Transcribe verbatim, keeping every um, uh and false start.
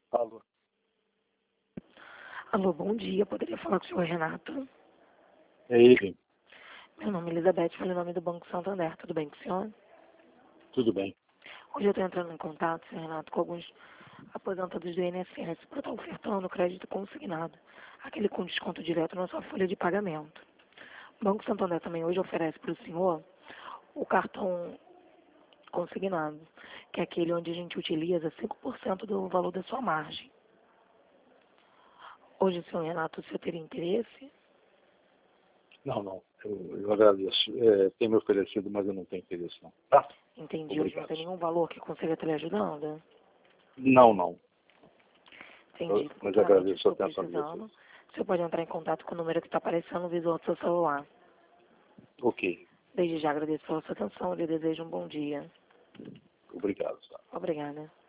Alô. Alô, bom dia. Poderia falar com o senhor Renato? É ele. Meu nome é Elizabeth, falei em nome do Banco Santander. Tudo bem com o senhor? Tudo bem. Hoje eu estou entrando em contato, senhor Renato, com alguns aposentados do I N S S para estar ofertando crédito consignado, aquele com desconto direto na sua folha de pagamento. O Banco Santander também hoje oferece para o senhor o cartão consignado, que é aquele onde a gente utiliza cinco por cento do valor da sua margem. Hoje, senhor Renato, o senhor teria interesse? Não, não. Eu, eu agradeço. É, tem me oferecido, mas eu não tenho interesse, não. Tá? Entendi. Hoje não Obrigado. tem nenhum valor que consiga estar lhe ajudando? Não, não. Entendi. Eu, mas Futuramente agradeço a estou atenção de vocês. precisando. O senhor pode entrar em contato com o número que está aparecendo no visor do seu celular. Ok. Desde já agradeço pela sua atenção e lhe desejo um bom dia. Obrigado. Tá? Obrigada.